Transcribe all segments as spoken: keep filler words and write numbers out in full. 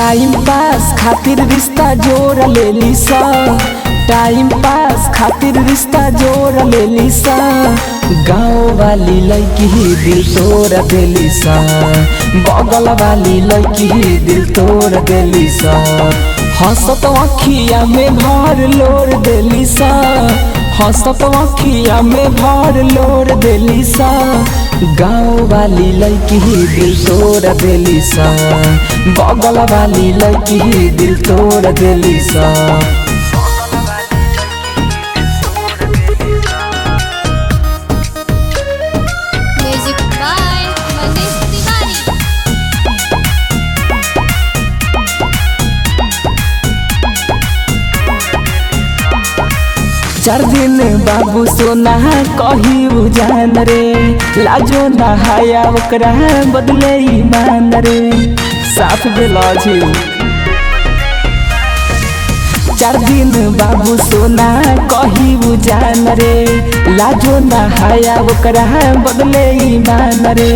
Time pass खातिर रिश्ता जोड़ लेली सा टाइम पास खातिर रिश्ता जोड़ लेली सा गाँव वाली लड़की ही दिल तोड़ देली सा बगल वाली लड़की ही दिल तोड़ देली सा हंसत अखिया में भर लोर देली सा हंसत अखिया में भर लोर देली सा गाँव वाली लड़की ही दिल तोड़ देली सा बगल वाली लड़की ही दिल तोड़ देली सा। चार दिन बाबू सोना कही उजान रे लाजो नहाया ओकरा बदले ईमान रे साफ बेलाजी। चार दिन बाबू सोना कही उजान रे लाजो नहाया ओकरा बदले ईमान रे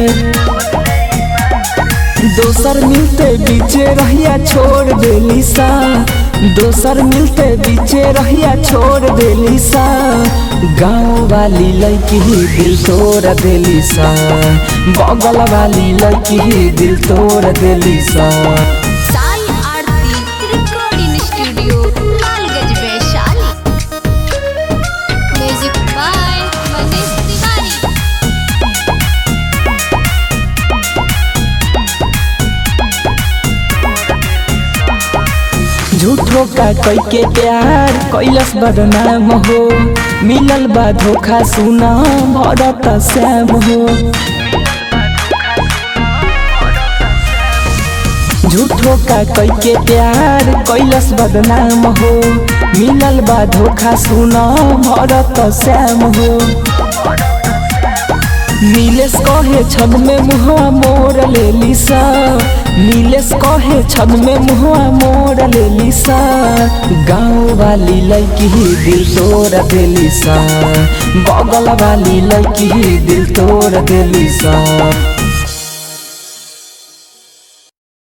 दोसर मिलते बीचे रहिया छोड़ देली सा दोसर मिलते बीचे रहिया छोड़ देली सा गाँव वाली लड़की ही दिल तोड़ देली सा बगल वाली लड़की ही दिल तोड़ देली सा। Sai Aarti recording studio Lalganj Vaishali music by Manish Tiwari. झूठो का कोई के प्यार कैलस बदनाम हो मिलल बा धोखा सुना भरत श्याम हो झूठो का कोई के प्यार कैलस बदनाम हो मिलल बा धोखा सुना भरत श्याम हो नीलेश कहे छद में मुँह मोड़ लेली सा नीलेश कहे छद में मुँह मोड़ लेली सा गाँव वाली लड़की ही दिल तोड़ देली सा बगल वाली लड़की ही दिल तोड़ देली सा।